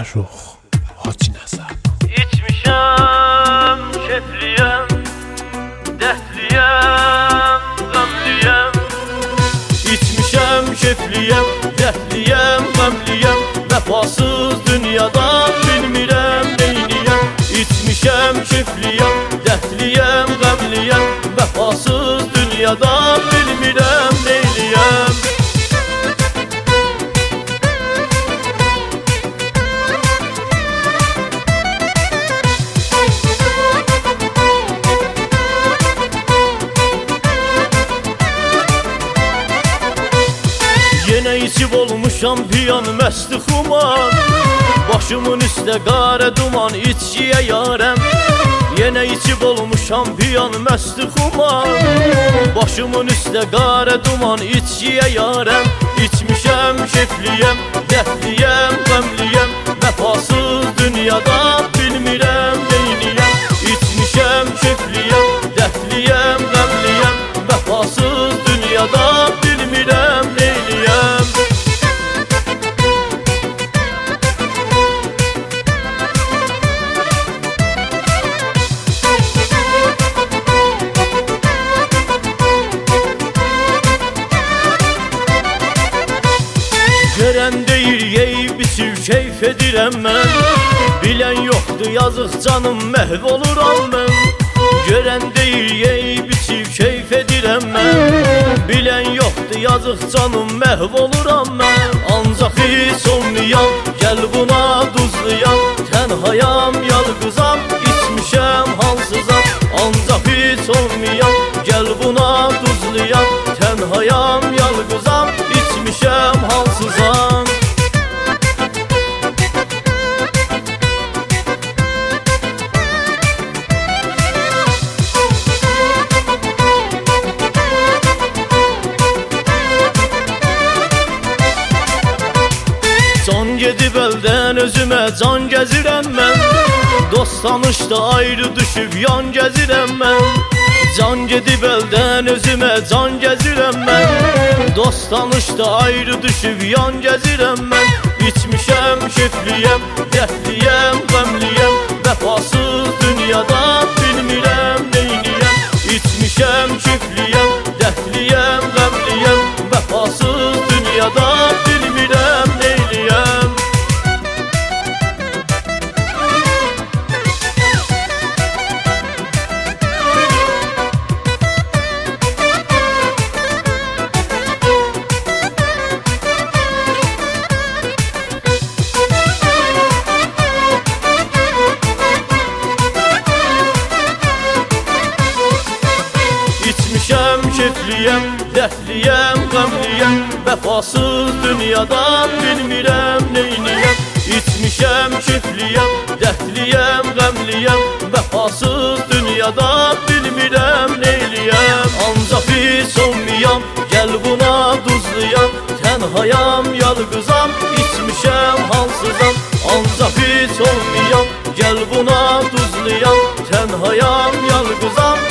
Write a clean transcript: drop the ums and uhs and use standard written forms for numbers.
Fərrux Hacınəsəb. İçmişəm, kefliyəm, dəhliyəm, qəmliyəm. İçmişəm, kefliyəm, dəhliyəm, qəmliyəm. Vəfasız dünyadan bilmirəm neyniyəm. İçmişəm, kefliyəm, dəhliyəm, qəmliyəm. Vəfasız dünyadan bilmirəm neyniyəm. Yenə içib olmuşam piyan məsti xuman. Başımın üstə qara duman içkiyə yarəm. Yenə içib olmuşam piyan məsti xuman. Başımın üstə qara duman içkiyə yarəm. İçmişəm, kefliyəm, dəhliyəm, qəmliyəm. Vəfasız dünyadan bilmirəm neyniyəm. İçmişəm, kefliyəm, dəhliyəm, qəmliyəm. Vəfasız dünyadan bilmirəm neyniyəm. Görən deyir, yeyib içib keyf edirəm mən. Bilən yoxdur, yazıq canım, məhv oluram mən. Görən deyir, yeyib içib keyf edirəm mən. Bilən yoxdur, yazıq canım, məhv oluram mən. Ancaq hiç olmayan, gəl buna duzluyam. Tənhayam, yalqızam, içmişəm, halsızam. Ancaq hiç olmayan, gəl buna duzluyam. Tənhayam, yalqızam, içmişəm, halsızam. Can gedib əldən özümə can gəzirəm mən. Dost tanışda ayrı düşüb yan gəzirəm mən. Can gedib əldən özümə can gəzirəm mən. Dost tanışda ayrı düşüb yan gəzirəm mən. İçmişəm, kefliyəm, dəhliyəm, qəmliyəm. Vəfasız dünyadan bilmirəm neyniyəm. İçmişəm, kefliyəm, dəhliyəm, qəmliyəm. Vəfasız dünyadan bilmirəm neyniyəm. İçmişəm, kefliyəm, dəhliyəm, qəmliyəm. Vəfasız dünyadan bilmirəm neyniyəm. İçmişəm, kefliyəm, dəhliyəm, qəmliyəm. Vəfasız dünyadan bilmirəm neyliyəm. Ancaq hiç olmayam, gəl buna duzluyam. Tənhayam, yalqızam, içmişəm, halsızam. Ancaq hiç olmayam, gəl buna duzluyam. Tənhayam, yalqızam,